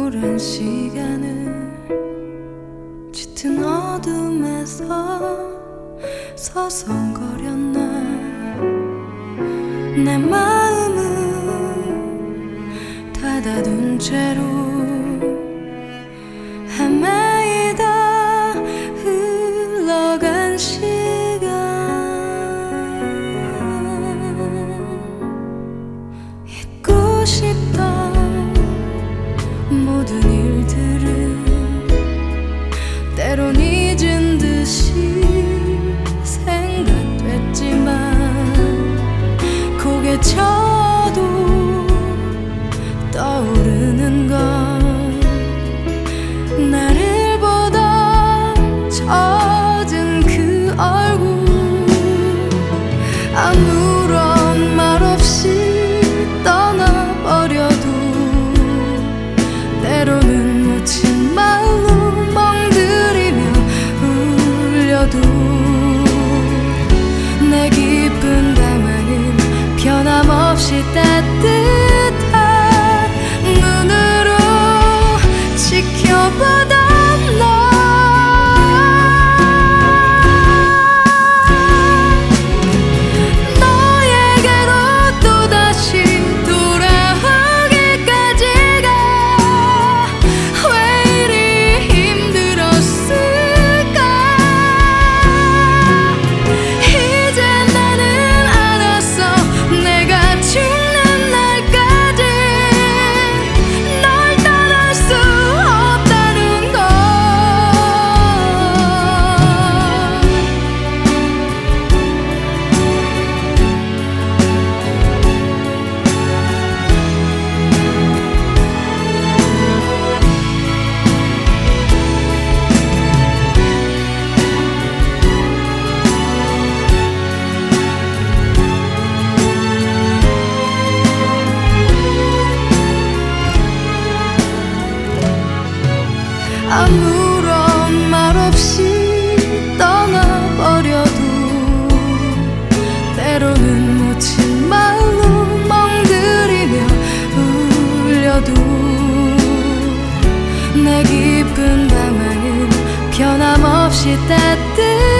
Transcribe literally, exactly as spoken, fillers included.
오랜 시간을 짙은 어둠에서 서성거렸나. 내 마음은 닫아둔 채로 헤매이다 흘러간 시간. 잊고 싶던 모든 일들을 때론 잊은 듯이 생각됐지만 고개 쳐도 떠오르는 건 나를 보던 젖은 그 얼굴. 아무런 말 없이 떠나버려도 때로는 묻힌 말로 멍들이며 울려도 내 깊은 방황은 변함없이 따뜻한 눈으로 지켜보던 너. 너에게로 또다시 돌아오기까지가 왜 이리 힘들었을까. 이제 나는 알았어. 내가 죽는 날까지 널 떠날 수 없다는 걸. 아무런 말 없이 떠나버려도 때로는 묻힌 말로 멍들이며 울려도 내 깊은 방황은 변함없이 따뜻